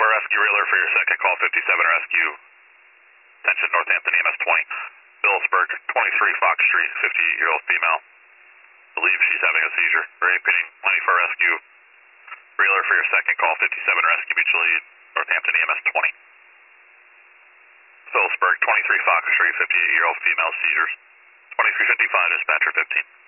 for rescue, reeler for your second call, 57 rescue. Attention, Northampton EMS 20. Phillipsburg, 23 Fox Street, 58-year-old female. Believe she's having a seizure. Repeating, 20 for rescue. Reeler for your second call, 57 rescue, mutual aid, Northampton EMS 20. Phillipsburg, 23 Fox Street, 58-year-old female, seizures. 2355, dispatcher 15.